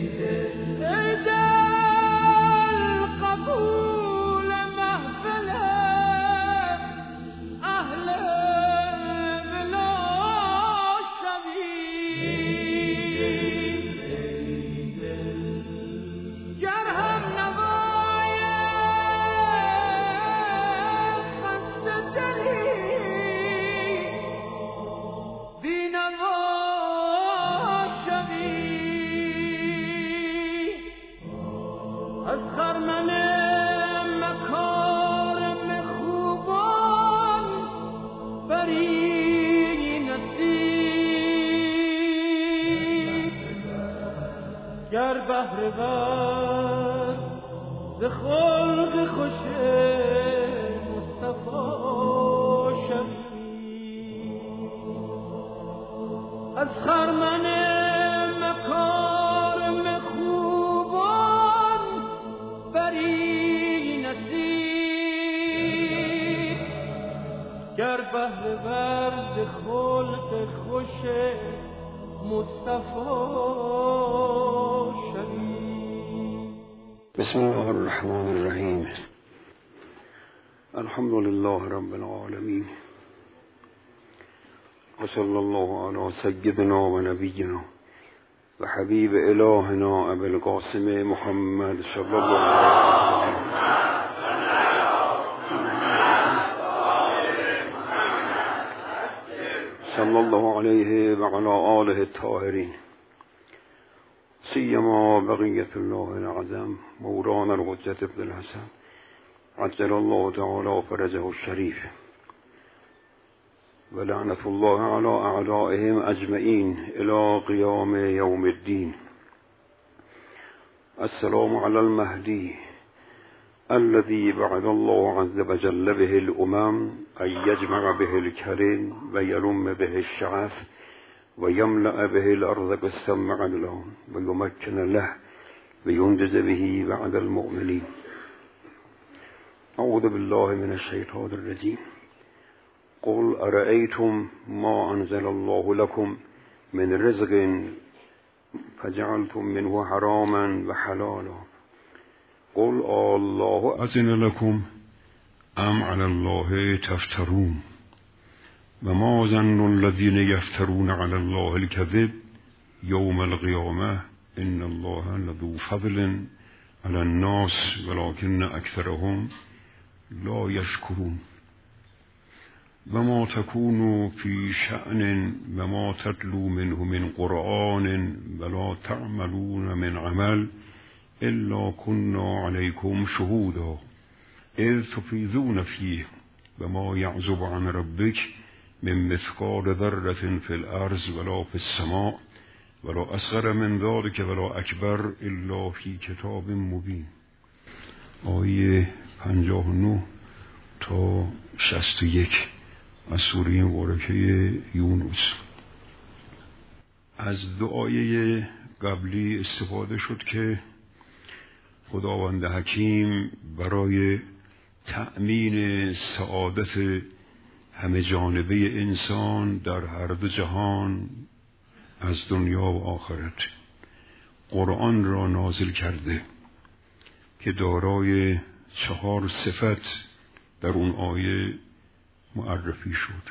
بهره‌ور ز خلق خوش مصطفی شوی از خرمن مکارم خوبان بری نصیب گر بهره‌ور ز خلق خوش مصطفی شوی. بسم الله الرحمن الرحیم. الحمد لله رب العالمین و صلی الله علی سیدنا و نبینا و حبیب الهنا ابی القاسم محمد صلی الله علیه و صلی الله علیه و علی آله الطاهرین سیما بقیت الله العظم مولانا الحجة ابن الحسن عجل الله تعالی فرجه الشریف و لعنت الله علی اعدائهم اجمعین الی قیام یوم الدین. السلام علی المهدی الذي بعد الله عز وجل به الامم ان یجمع به الکرم و یلم به الشعف و یملأ به الارض قسطا عدلا و یمکن له و ینجز به بعد المؤمنین. اعوذ بالله من الشیطان الرجیم. قل ارأیتم ما انزل الله لكم من رزق فجعلتم منه حراما و حلالا قل الله اذن لكم ام علی الله تفترون و ما ظن الذین یفترون علی الله الکذب یوم القیامه ان الله لذو فضل علی الناس ولکن اکثرهم لا یشکرون و ما تکونوا فی شأن و ما تتلو منه من قرآن ولا تعملون من عمل الا كنا علیکم شهودا اذ تفیضون فیه و ما یعزب عن ربک من مثقال ذرة في الارض ولا في السماء ولا اصغر من ذلك ولا اکبر الا فی کتاب مبین. آیه 59 تا 61 از سوره مبارکه یونس. از دعای قبلی استفاده شد که خداوند حکیم برای تأمین سعادت همه جانبه انسان در هر دو جهان از دنیا و آخرت قرآن را نازل کرده که دارای 4 صفت در اون آیه معرفی شد.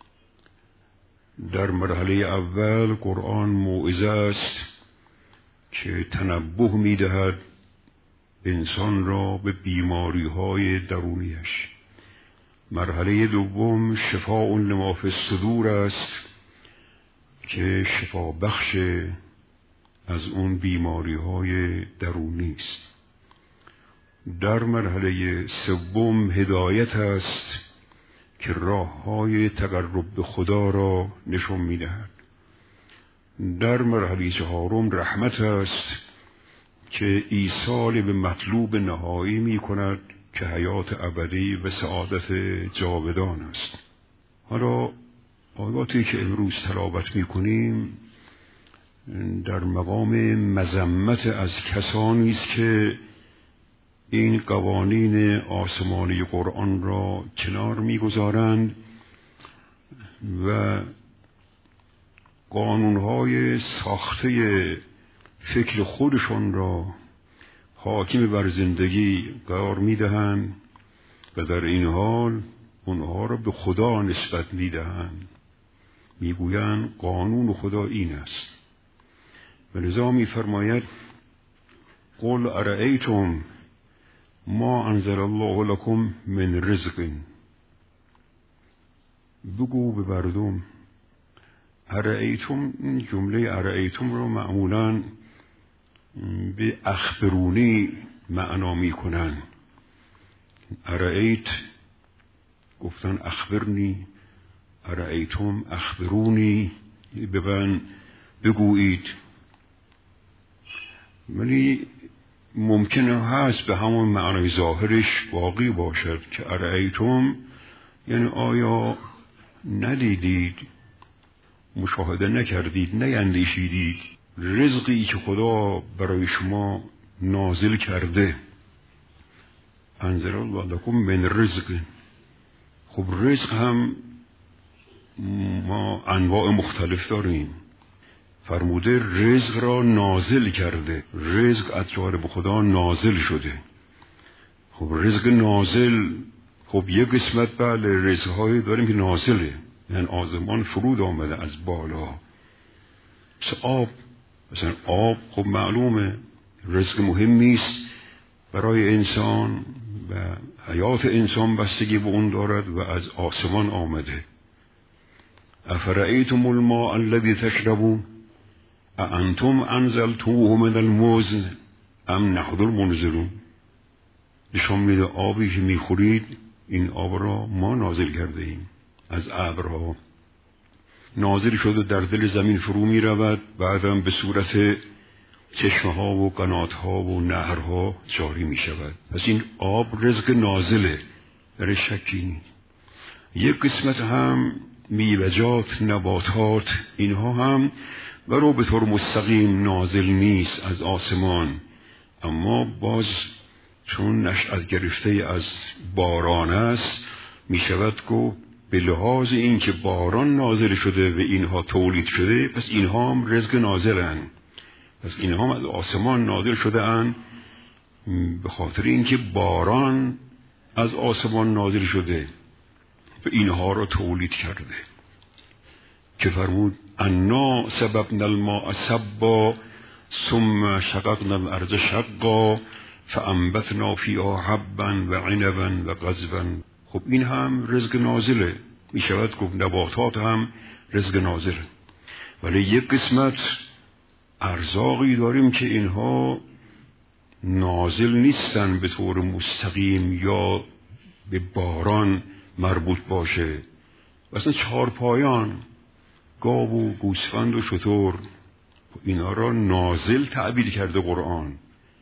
در مرحله اول قرآن موعظه است که تنبه می‌دهد انسان را به بیماری‌های درونیش. مرحله دوم شفاء لما فی الصدور است که شفا بخش از اون بیماری‌های درونی است. در مرحله سوم هدایت است که راه‌های تقرب به خدا را نشان می‌دهد. در مرحله چهارم رحمت است که ایصال به مطلوب نهایی می‌کند که حیات ابدی و سعادت جاودان است. حالا آیاتی که امروز تلاوت می‌کنیم در مقام مذمت از کسانی است که این قوانین آسمانی قرآن را کنار می‌گذارند و قانون‌های ساخته فکر خودشون را حاکم بر زندگی قرار میدهند و در این حال اونها را به خدا نسبت میدهند، میگویند قانون خدا این است. و لذا میفرماید قل ارأیتم ما انزل الله لكم من رزق، بگو به مردم. ارأیتم، این جمله ارأیتم رو معمولاً به اخبرونی معنا میکنن. ارأیت گفتن اخبرنی، ارأیتم اخبرونی، به من بگویید. ولی ممکنه هست به همون معنای ظاهرش باقی باشد که ارأیتم یعنی آیا ندیدید، مشاهده نکردید، نیندیشیدید رزقی که خدا برای شما نازل کرده. انزل الله لکم من رزق. خب رزق هم ما انواع مختلف داریم. فرموده رزق را نازل کرده، رزق از جانب خدا نازل شده. خب رزق نازل، خب یک قسمت بله رزق‌هایی داریم که نازله، یعنی آسمان فرود آمده از بالا. آب، مثلا آب خب معلومه رزق مهمی است برای انسان و حیات انسان بستگی به اون دارد و از آسمان آمده. افرأیتم الماء الذی تشربون اانتم انزلتوه من المزن ام نحن المنزلون. نشان میده آبی که میخورید این آب را ما نازل کرده ایم از ابرها، نازل شده در دل زمین فرو می رود، بعدم به صورت چشمه ها و قنات ها و نهرها جاری می شود. پس این آب رزق نازله، در شکی نیست. یک قسمت هم میوجات، نباتات، اینها هم برو به طور مستقیم نازل نیست از آسمان، اما باز چون نشأت گرفته از باران است می شود گفت به لحاظ این که باران نازل شده و اینها تولید شده، پس اینها هم رزق نازلن، پس اینها هم از آسمان نازل شده اند به خاطر اینکه باران از آسمان نازل شده و اینها را تولید کرده. که فرمود انا سببنا الماء سبا ثم شققنا الارض شقا فانبتنا فیها حبا و عنبا و قضبا. خب این هم رزق نازله، می شود گفت نباتات هم رزق نازله. ولی یک قسمت ارزاقی داریم که اینها نازل نیستن به طور مستقیم یا به باران مربوط باشه. مثلا چهارپایان، گاو و گوسفند و شتر، اینا را نازل تعبیر کرده قرآن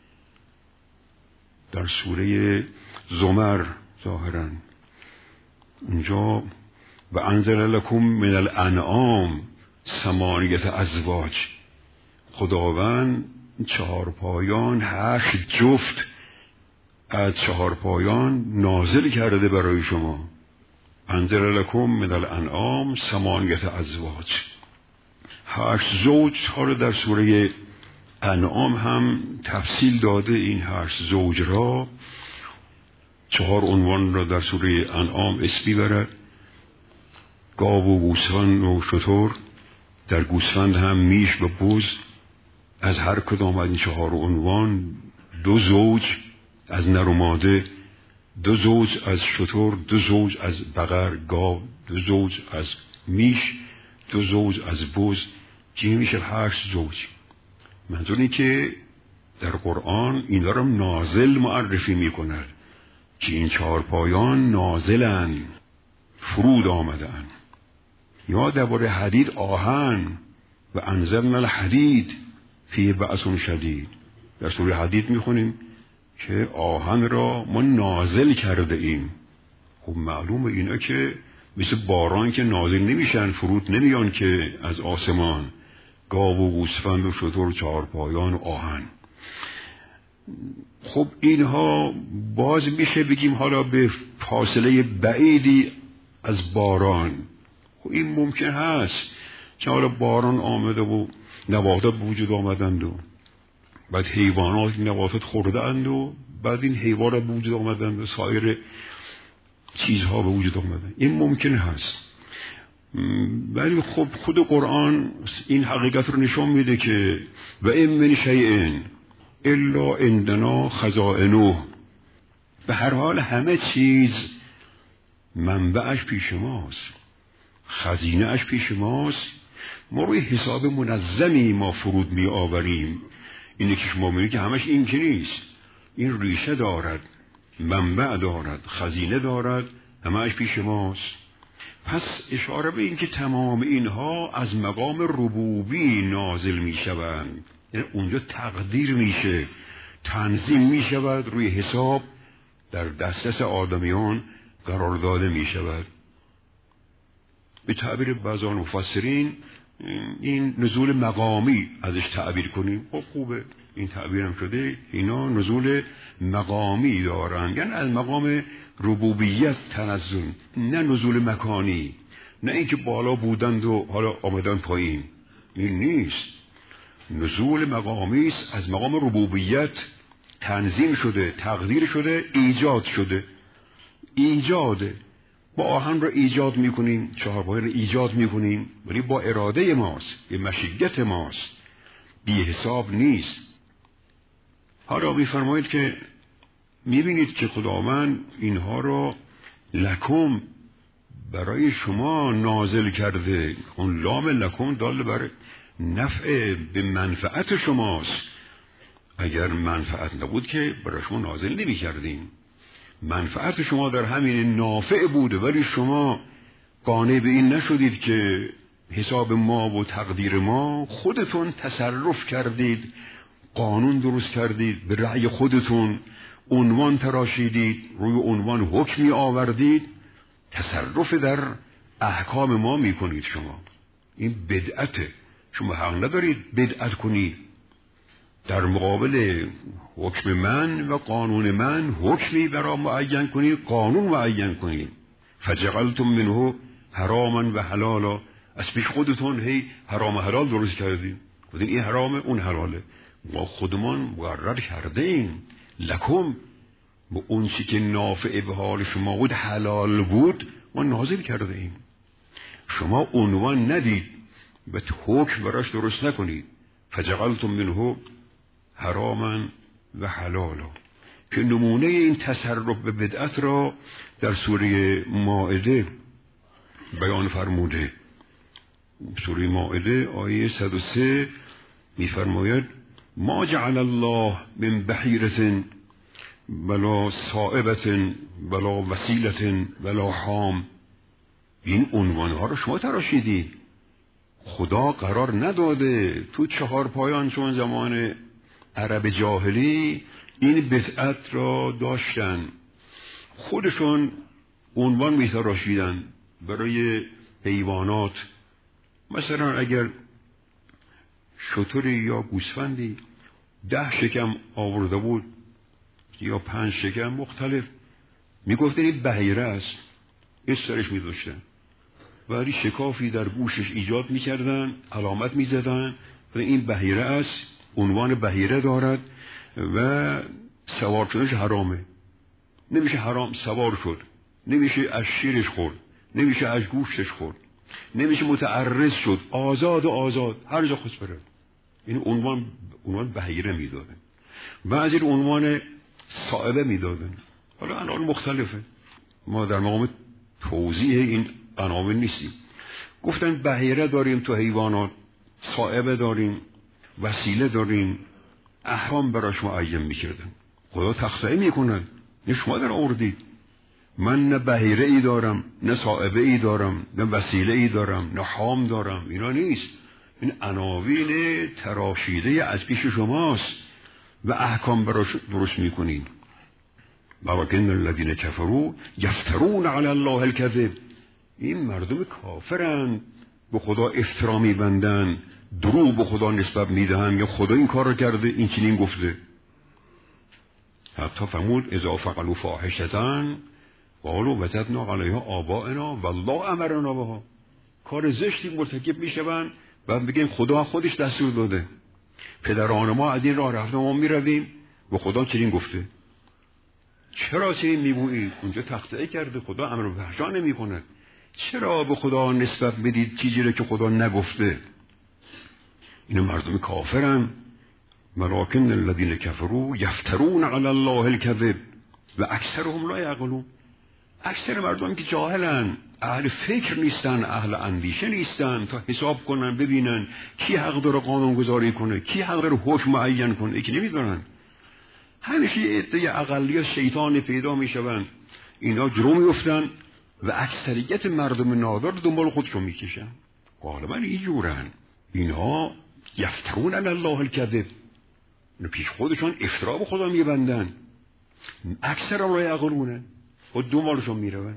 در سوره زمر ظاهراً. اونجا و انزل لکم من الانعام ثمانیة ازواج، خداوند چهارپایان 8 جفت از چهارپایان نازل کرده برای شما. انزل لکم من الانعام ثمانیة ازواج، 8 زوج ها رو در سوره انعام هم تفصیل داده. این 8 زوج را 4 عنوان را در سوره انعام اسم برد: گاو و گوسفند و شتر، در گوسفند هم میش و بز. از هر کدام از این 4 عنوان 2 زوج از نر و ماده، 2 زوج از شتر، 2 زوج از بقر گاو، 2 زوج از میش، 2 زوج از بز، جمع میشه 8 زوج. منظور اینه که در قرآن اینا را نازل معرفی میکند که این 4 پایان نازلن، فرود آمدن. یا درباره حدید آهن و انزلنا الحدید فی بأس شدید، در سوره حدید میخونیم که آهن را ما نازل کرده ایم. خب معلومه اینا که مثل باران که نازل نمیشن، فرود نمیان که از آسمان، گاو و گوسفند و شتر، 4 پایان و آهن. خب اینها باز میشه بگیم حالا به فاصله بعیدی از باران. خب این ممکن هست که حالا باران آمده و نباتات به وجود آمدند و بعد حیوانات نباتات خوردند و بعد این حیوانات به وجود آمدند و سایر چیزها به وجود آمدند. این ممکن هست، ولی خب خود قرآن این حقیقت رو نشان میده که و ان من شیء الا عندنا خزائنه. به هر حال همه چیز منبعش پیش ماست، خزینه اش پیش ماست. ما روی حساب منظمی ما فرود می آوریم. اینه که شما میگید که همش این که نیست، این ریشه دارد، منبع دارد، خزینه دارد، همش پیش ماست. پس اشاره به این که تمام اینها از مقام ربوبی نازل می شوند، یعنی اونجا تقدیر میشه، تنظیم می شود، روی حساب در دسترس آدمیان قرار داده می شود. به تعبیر بعضی مفسرین این نزول مقامی ازش تعبیر کنیم، خب خوبه، این تعبیرم شده، اینا نزول مقامی دارن، یعنی از مقام ربوبیت تنزل، نه نزول مکانی، نه اینکه بالا بودند و حالا آمدن پایین. این نیست، نزول مقامی است، از مقام ربوبیت تنظیم شده، تقدیر شده، ایجاد شده. ایجاده، با آهن رو ایجاد میکنیم، چهارپایه رو ایجاد میکنیم، ولی با اراده ماست، به مشیت ماست، بی حساب نیست. حالا میفرمایید که میبینید که خداوند اینها رو لکم برای شما نازل کرده. اون لام لکم دال بر نفع، به منفعت شماست. اگر منفعت نبود که برای شما نازل نمی کردیم. منفعت شما در همین نافع بوده، ولی شما قانع به این نشدید که حساب ما و تقدیر ما، خودتون تصرف کردید، قانون درست کردید، به رأی خودتون عنوان تراشیدید، روی عنوان حکمی آوردید، تصرف در احکام ما میکنید. شما این بدعته، شما حق ندارید بدعت کنید. در مقابل حکم من و قانون من حکمی برای معین کنید، قانون معین کنید. فجعلتم منه حراما و حلالا، از پیش خودتون هی حرام و حلال درست کردید، گفتین این حرامه اون حلاله. ما خودمان مقرر کرده ایم لکم، با اون چی که نافع به حال شما بود، حلال بود، ما نازل کرده ایم. شما عنوان ندید و حکم براش درست نکنید. فجعلتم منه حراما و حلالا، که نمونه این تصرف به بدعت را در سوره مائده بیان فرموده. سوره مائده آیه 103 میفرماید ما جعل الله من بحیرة ولا صائبة ولا وسیلة ولا حام. این عنوانها رو شما تراشیدید. خدا قرار نداده تو چهار پایان، چون زمان عرب جاهلی این بدعت را داشتن، خودشون عنوان میتراشیدن برای حیوانات. مثلا اگر شتری یا گوسفندی 10 شکم آورده بود یا 5 شکم مختلف، میگفتن این بحیره است، سرش میذاشتن، ولی شکافی در گوشش ایجاد میکردن، علامت میزدن و این بحیره است، عنوان بحیره دارد و سوار شدنش حرامه. نمیشه حرام سوار شد، نمیشه از شیرش خورد، نمیشه از گوشتش خورد، نمیشه متعرض شد، آزاد و آزاد هر جا خواست بره. این عنوان بحیره میدادن، بعضی عنوان صائبه میدادن. حالا الان مختلفه، ما در مقام توضیح این عناوین نیستیم. گفتن بحیره داریم تو حیوانات، صائبه داریم، وسیله داریم، احکام براش معین میکردن. خدا تخصیه میکنن، نه شما در آوردید. من نه بحیره ای دارم، نه صائبه ای دارم، نه وسیله ای دارم، نه حام دارم. اینا نیست، این عناوین تراشیده از پیش شماست و احکام براش درست میکنین. ولکن الذین کفروا یفترون علی الله الکذب. این مردم کافرند، به خدا افترا میبندن، دروغ به خدا نسبت میدهن، یا خدا این کار رو کرده، این چنین گفته. حتی فرمود اذا فعلوا فاحشة قالوا وجدنا علیها آباءنا والله امرنا بها. کار زشتی مرتکب میشوند و بگیم خدا خودش دستور داده. پدران ما از این راه رفتن، ما میرویم و خدا چنین گفته. چرا چنین میگویید؟ اونجا تخطئه کرده، خدا امر به فحشا نمیکنه. چرا به خدا نسبت بدید چیزی رو که خدا نگفته؟ اینا مردم کافرن. ولکن الذین کفروا یفترون علی الله الکذب و اکثرهم لا یعقلون. اکثر مردم که جاهلن، اهل فکر نیستن، اهل اندیشه نیستن تا حساب کنن ببینن کی حق داره قانون گذاری کنه، کی حق داره حکم معین کنه. ای که نمیدونن. همیشه عده اقلیت شیطان پیدا میشوند، اینا جلو میفتن و اکثریت مردم نادر دنبال خودشون میکشن. غالبا اینجورن. اینها یفترون علی الله الکذب، پیش خودشون افترا به خدا میبندن. اکثر را یعقلونه و دنبالشون میرون.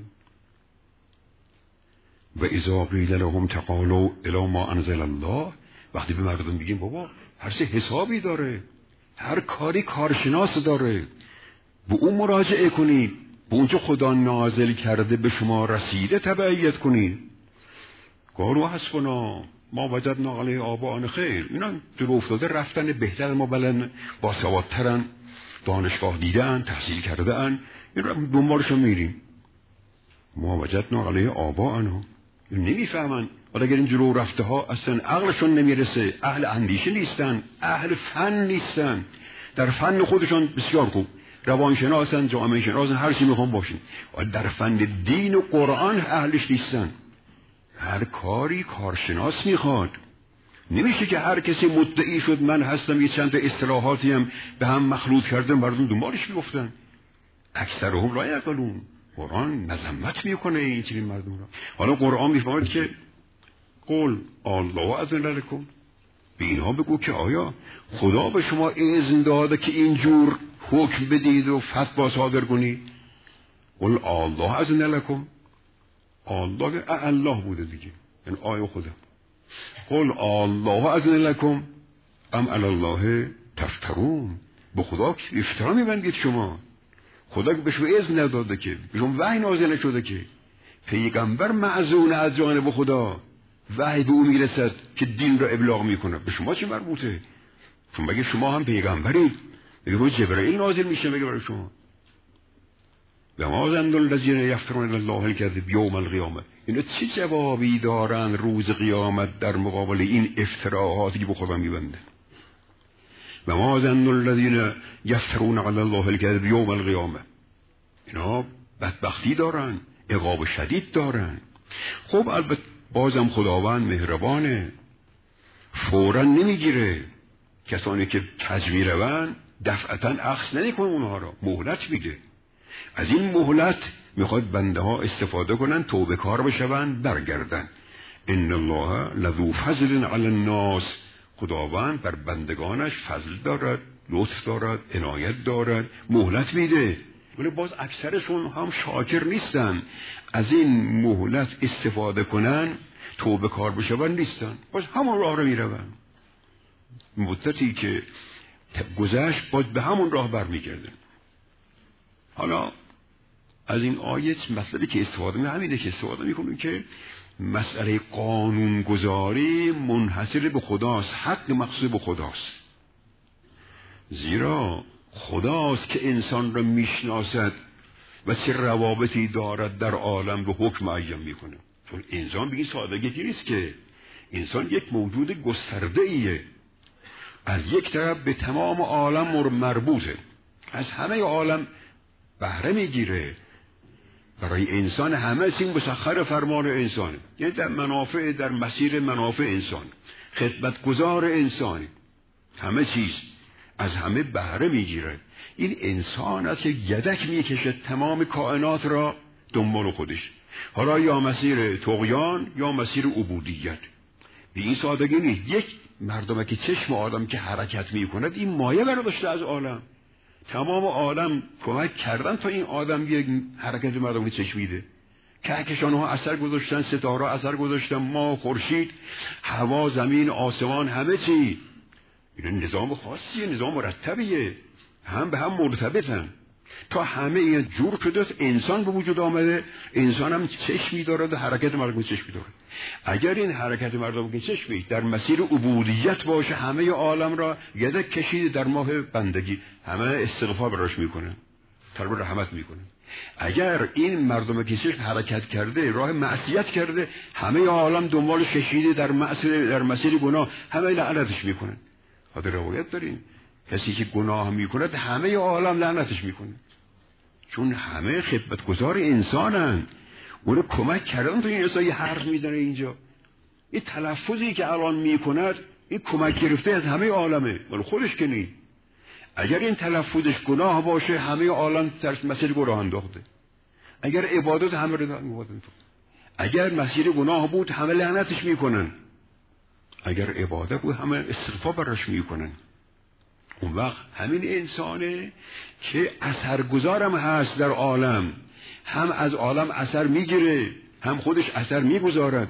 و اذا قیل لهم تعالوا الی ما انزل الله، وقتی به مردم بگیم بابا هر چه حسابی داره، هر کاری کارشناس داره، به اون مراجعه کنید، به اونچه خدا نازل کرده به شما رسیده تبعیت کنید. قالوا حسبنا ما وجدنا علیه آباءنا خیر. اینا جلو افتاده رفتن، بهتر ما بلن، باسوادترن، دانشگاه دیدن، تحصیل کرده ان، این رو دنبالشون میریم. ما وجدنا علیه آباءنا. نمیفهمن. ولی اگر این جلو رفته ها اصلا عقلشون نمیرسه، اهل اندیشه نیستن، اهل فن نیستن، در فن خودشون بسیار خوب، روانشناسن، جامعه شناسن، هر چی میخوان باشن، ولی در فن دین و قرآن اهلش نیستن. هر کاری کارشناس میخواد. نمیشه که هر کسی مدعی شد من هستم، یه چند تا اصطلاحاتی هم به هم مخلوط کردن، مردم دنبالش میگفتن. اکثرهم لا یعقلون. قرآن مذمت میکنه این چنین مردم را. حالا قرآن میفرماید که قل الله اذن لکم، به اینها بگو که آیا خدا به شما اذن داده که اینجور حکم بدید و فتوا صادر کنید؟ قل الله اذن لکم. الله بوده دیگه، یعنی آیه خدا. قل الله اذن لکم ام علی الله تفترون. به خدا که افترا میبندید شما. خدا که به شما اذن نداده که، به شما وحی نازل نشده که. پیغمبر معزون از جانب خدا، وحی به او میرسد که دین را ابلاغ میکنه. به شما چه مربوطه؟ چون بگه شما هم پیغمبرید، بگه روی جبرائیل نازل میشه بگه برای شما. و ما ظن الذین یفترون علی الله الکذب یوم القیامه. اینا چه جوابی دارن روز قیامت در مقابل این افتراهاتی که به خدا میبندن؟ و ما ظن الذین یفترون علی الله الکذب یوم القیامه. اینا بدبختی دارن، عقاب شدید دارن. خب البته بازم خداوند مهربانه، فوراً نمیگیره. کسانی که کج میروند دفعتاً اخذ نمیکنه اونها را، مهلت میده. از این مهلت میخواد بنده ها استفاده کنن، توبه کار بشون، برگردن. ان الله لذو فضل علی الناس. خداوند بر بندگانش فضل دارد، لطف دارد، عنایت دارد، مهلت میده. ولی باز اکثرشون هم شاکر نیستن، از این مهلت استفاده کنن، توبه کار بشون نیستن، باز همون راه رو میرون. مدتی که گذشت باز به همون راه برمیگردن. حالا از این آیت مسئله که استفاده می همینه که استفاده میکنیم که مسئله قانون گذاری منحصر به خداست، حق مقصود به خداست. زیرا خداست که انسان را میشناسد و چه روابطی دارد در عالم به حکم معین میکنه. چون انسان به این سادگی نیست که، انسان یک موجود گسترده ایه، از یک طرف به تمام عالم مربوطه، از همه عالم بهره میگیره. برای انسان همه چیز مسخر فرمان انسانه، یعنی در مسیر منافع انسان، خدمتگزار انسانی، همه چیز از همه بهره میگیره. این انسان است که یدک میکشه تمام کائنات را دنبال خودش، حالا یا مسیر طغیان یا مسیر عبودیت. به این سادگی نیست. یک مردم که چشم آدم که حرکت میکند، این مایه برداشته از عالم، تمام عالم کمک کردن تا این آدم یک حرکت مردم چشمیده. کهکشان ها اثر گذاشتن، ستاره اثر گذاشتن، ماه، خورشید، هوا، زمین، آسمان، همه چی. این نظام خاصیه، نظام مرتبیه، هم به هم مرتبطن. تا همه این جور شده انسان به وجود آمده. انسان هم چشمی دارد و حرکت مردم چشمی دارد. اگر این حرکت مردم که چشمی در مسیر عبودیت باشه، همه عالم را یدک کشید در ماه بندگی، همه استغفار براش میکنه، طلب رحمت میکنه. اگر این مردم که چشم حرکت کرده، راه معصیت کرده، همه عالم دنبالش کشیده در مسیر گناه، همه لعنتش میکنن. حالا روایت داریم کسی که گناه میکند همه عالم لعنتش میکنه، چون همه خدمتگزار انسانن، اونو کمک کردن تو این انسان. یه حرف میزنه اینجا، این تلفظی که الان میکند این کمک گرفته از همه عالمه، ولی خودش که نی. اگر این تلفظش گناه باشه، همه عالم در مسیر گناه انداخته. اگر عبادت، همه رو عبادت. اگر مسیر گناه بود، همه لعنتش میکنن. اگر عبادت بود، همه استغفار براش میکنن. اون وقت همین انسانه که اثرگذارم هست در عالم، هم از عالم اثر میگیره، هم خودش اثر میگذارد.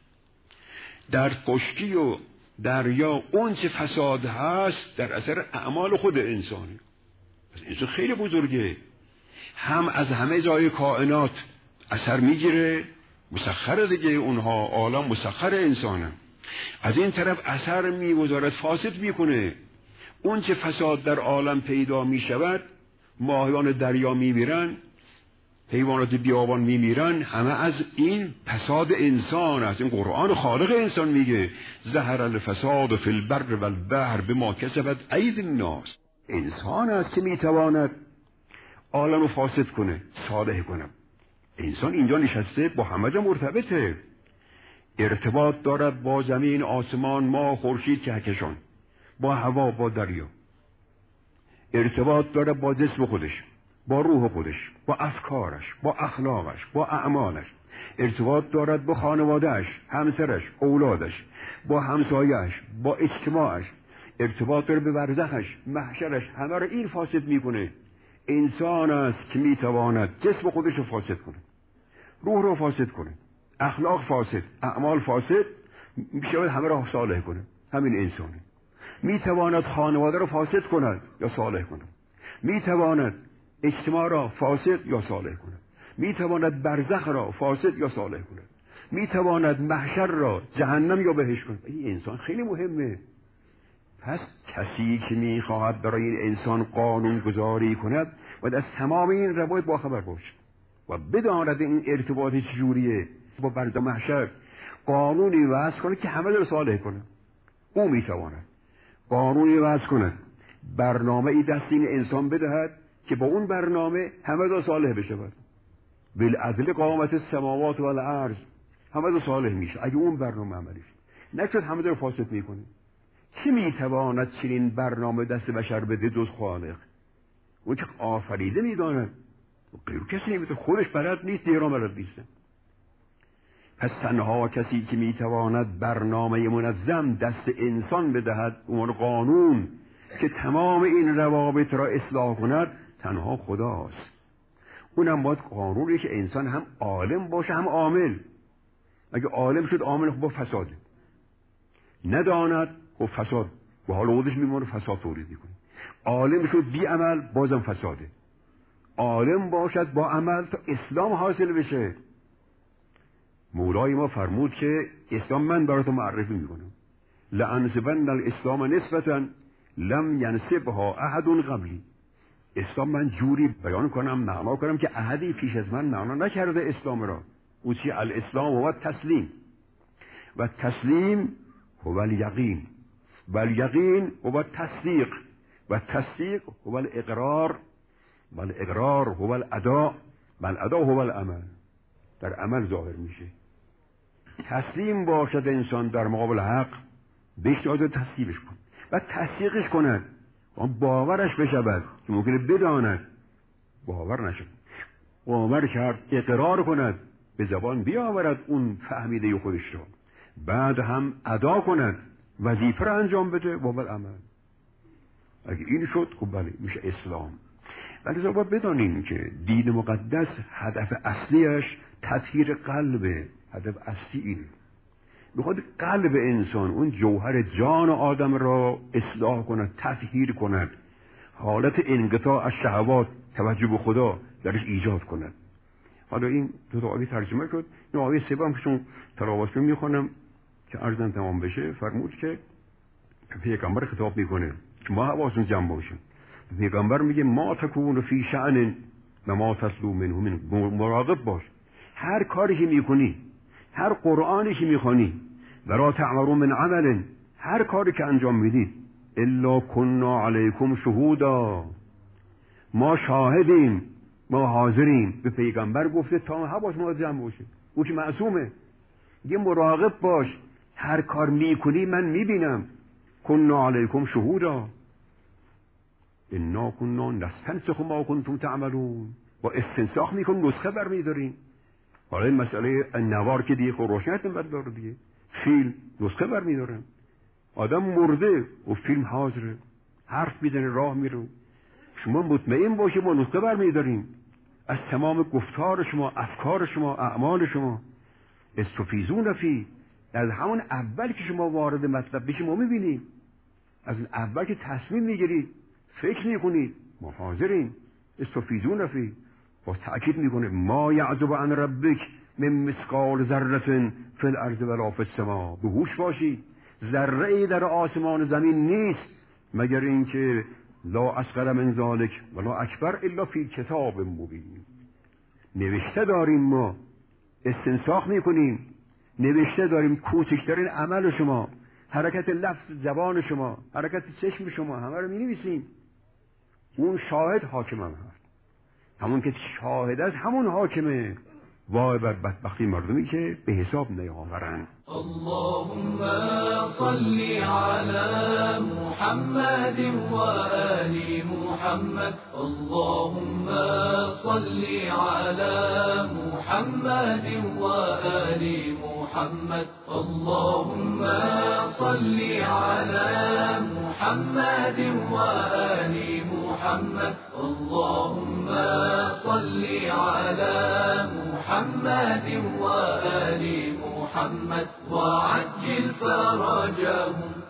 در خشکی و دریا اون چه فساد هست در اثر اعمال خود انسانه. انسان خیلی بزرگه، هم از همه جای کائنات اثر میگیره، مسخر دیگه اونها، عالم مسخر انسانه. از این طرف اثر میگذارد، فاسد میکنه. اون چه فساد در عالم پیدا می شود، ماهیان دریا می میرن، حیوانات بیابان می میرن، همه از این فساد انسان است. این قرآن خالق انسان میگه ظهر الفساد فی البر و البحر بما کسبت ایدی الناس. انسان است که میتواند عالم رو فاسد کنه، صالح کنه. انسان اینجا نشسته با همه جا مرتبطه، ارتباط دارد با زمین، آسمان، ماه، خورشید، کهکشان، با هوا، با دریا. ارتباط داره با جسم خودش، با روح خودش، با افکارش، با اخلاقش، با اعمالش. ارتباط دارد با خانوادهش، همسرش، اولادش، با همسایهش، با اجتماعش. ارتباط داره به برزخش، محشرش. همه رو این فاسد میکنه. انسان است که میتواند جسم خودش رو فاسد کنه، روح رو فاسد کنه، اخلاق فاسد، اعمال فاسد، میشه همه رو صالح کنه. همین انسانه. میتواند خانواده را فاسد کند یا صالح کند، میتواند اجتماع را فاسد یا صالح کند، میتواند برزخ را فاسد یا صالح کند، میتواند محشر را جهنم یا بهشت کند. این انسان خیلی مهمه. پس کسی که میخواهد برای این انسان قانون گذاری کند باید از تمام این روایت باخبر باشه و بداند این ارتباط چجوریه با برزخ محشر. قانونی وضع کنه که همه رو صالح کنه. او میتواند قانونی وضع کند، برنامه ای دست این انسان بدهد که با اون برنامه همه را صالح بشود. بالعدل قامت السماوات و الارض، همه را صالح میشه اگه اون برنامه عملی شد. نشد همه را فاسد میکنه. کی میتواند چنین برنامه دست بشر بده جز خالق؟ اون که آفریده میداند، غیر کسی نمیتونه. خودش بلد نیست، دیگران بلد نیستن. پس تنها کسی که میتواند برنامه منظم دست انسان بدهد، اون قانون که تمام این روابط را اصلاح کند، تنها خداست. اونم باید قانونی که انسان هم عالم باشه هم عامل. اگه عالم شد عامل خب با فساده، نداند خب فساد و حال خودش میمونه، فساد تولید میکنه. عالم شد بی عمل بازم فساده. عالم باشد با عمل تا اسلام حاصل بشه. مولای ما فرمود که اسلام من براتون معرفی میکنم، لانسبن الاسلام نسبتا لم ینسبها احد قبلی. اسلام من جوری بیان کنم، معنا کنم که احدی پیش از من معنا نکرده اسلام را. او چی؟ الاسلام هو تسلیم و تسلیم هو الیقین و الیقین هو تصدیق و تصدیق هو الاقرار و الاقرار هو الاداء و الاداء هو العمل. در عمل ظاهر میشه. تسلیم باشد انسان در مقابل حق، بهش اجازه تصدیقش کن و تصدیقش کند، باورش بشود که ممکنه بداند باور نشد. باور کرد، اقرار کند، به زبان بیاورد اون فهمیده خودش رو، بعد هم ادا کند، وظیفه را انجام بده و عمل. اگه این شد خب بله میشه اسلام. ولی باید بدانیم که دین مقدس هدف اصلیش تطهیر قلبه. هدف اصلی اینه، میخواد قلب انسان، اون جوهر جان آدم را اصلاح کند، تطهیر کند. حالت انقطاع از شهوات، توجه به خدا درش ایجاد کند. حالا این دو تا آیه ترجمه شد. این آیه سوم که چون تلاوت می‌خونم که عرضم تمام بشه، فرمود که پیغمبر خطاب میکنه که ما حواسمون جمع باشه. پیغمبر میگه ما تکون فی شأن و ما تتلو منه من، مراقب باش. هر کاری که میکنی، هر قرآنی که میخوانی، ولا تعملون من عمل، هر کاری که انجام میدید، الا کنا علیکم شهودا، ما شاهدیم، ما حاضریم. به پیغمبر گفته تا حواس ما جمع باشه. او که معصومه، یه مراقب باش، هر کار میکنی من میبینم. کنا علیکم شهودا انا کنا نستنسخ ما کنتم تعملون. با استنساخ میکنیم، نسخه برمیداریم. حالا این مسئله نوار که دیگه روشنیت برداره دیگه، فیلم نسخه برمیدارن. آدم مرده و فیلم حاضره، حرف میزنه، راه میره. شما مطمئن باشید ما نسخه برمیداریم از تمام گفتار شما، افکار شما، اعمال شما. استفیزون فی، از همون اول که شما وارد مطلب بشید ما میبینیم، از اول که تصمیم میگیرید، فکر میکنید، ما حاضرین. استفیزون فی، با تأکید میکنه ما یعزب عن ربک من مثقال ذره فی الارض ولا فی السماء. به هوش باشید، ذره ای در آسمان زمین نیست مگر اینکه لا اصغر من ذلک ولا اکبر الا فی کتاب مبین. نوشته داریم، ما استنساخ میکنیم، نوشته داریم. کوچکترین عمل شما، حرکت لفظ زبان شما، حرکت چشم شما، همه رو می‌نویسیم. اون شاهد حاکم هم هست، همون که شاهد است همون حاکمه. وای بر بدبختی مردمی که به حساب نیاورن. اللهم صل على محمد وآل محمد. اللهم صل على محمد وآل محمد. اللهم صل على محمد وآل محمد. اللهم صل على محمد وآل محمد وعجل فرجهم